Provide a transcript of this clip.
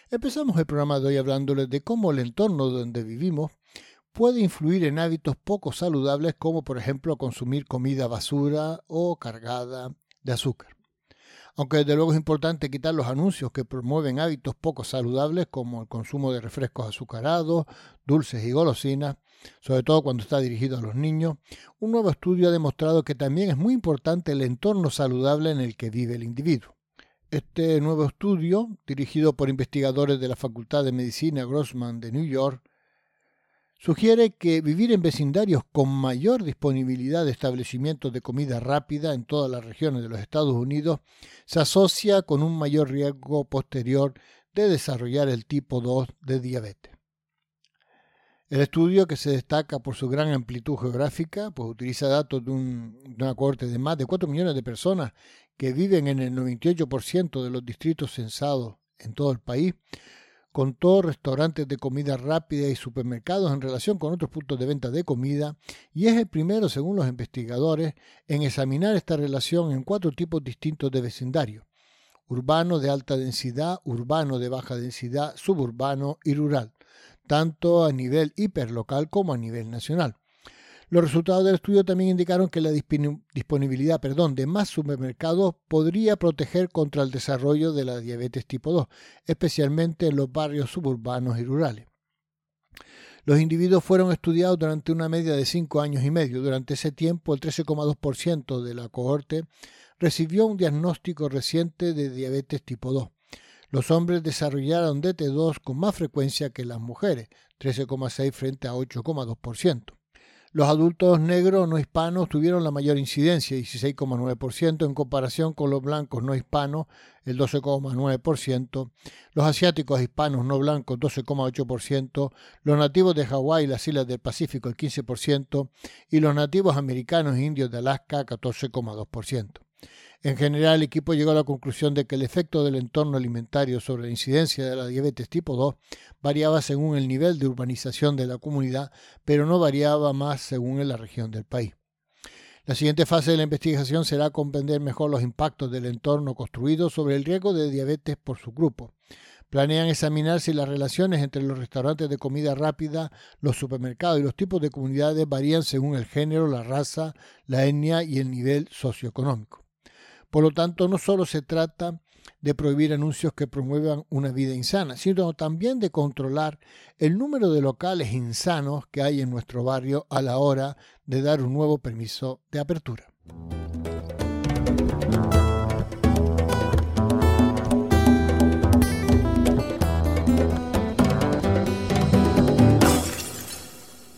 Empezamos el programa de hoy hablándoles de cómo el entorno donde vivimos puede influir en hábitos poco saludables como por ejemplo consumir comida basura o cargada de azúcar. Aunque desde luego es importante quitar los anuncios que promueven hábitos poco saludables como el consumo de refrescos azucarados, dulces y golosinas, sobre todo cuando está dirigido a los niños, un nuevo estudio ha demostrado que también es muy importante el entorno saludable en el que vive el individuo. Este nuevo estudio, dirigido por investigadores de la Facultad de Medicina Grossman de New York, sugiere que vivir en vecindarios con mayor disponibilidad de establecimientos de comida rápida en todas las regiones de los Estados Unidos se asocia con un mayor riesgo posterior de desarrollar el tipo 2 de diabetes. El estudio, que se destaca por su gran amplitud geográfica, pues utiliza datos de una cohorte de más de 4 millones de personas que viven en el 98% de los distritos censados en todo el país, contó restaurantes de comida rápida y supermercados en relación con otros puntos de venta de comida y es el primero, según los investigadores, en examinar esta relación en 4 tipos distintos de vecindario: urbano de alta densidad, urbano de baja densidad, suburbano y rural, tanto a nivel hiperlocal como a nivel nacional. Los resultados del estudio también indicaron que la disponibilidad de más supermercados podría proteger contra el desarrollo de la diabetes tipo 2, especialmente en los barrios suburbanos y rurales. Los individuos fueron estudiados durante una media de 5 años y medio. Durante ese tiempo, el 13,2% de la cohorte recibió un diagnóstico reciente de diabetes tipo 2. Los hombres desarrollaron DT2 con más frecuencia que las mujeres, 13,6% frente a 8,2%. Los adultos negros no hispanos tuvieron la mayor incidencia, 16,9%, en comparación con los blancos no hispanos, el 12,9%, los asiáticos hispanos no blancos, 12,8%, los nativos de Hawái y las islas del Pacífico, el 15%, y los nativos americanos e indios de Alaska, 14,2%. En general, el equipo llegó a la conclusión de que el efecto del entorno alimentario sobre la incidencia de la diabetes tipo 2 variaba según el nivel de urbanización de la comunidad, pero no variaba más según la región del país. La siguiente fase de la investigación será comprender mejor los impactos del entorno construido sobre el riesgo de diabetes por subgrupo. Planean examinar si las relaciones entre los restaurantes de comida rápida, los supermercados y los tipos de comunidades varían según el género, la raza, la etnia y el nivel socioeconómico. Por lo tanto, no solo se trata de prohibir anuncios que promuevan una vida insana, sino también de controlar el número de locales insanos que hay en nuestro barrio a la hora de dar un nuevo permiso de apertura.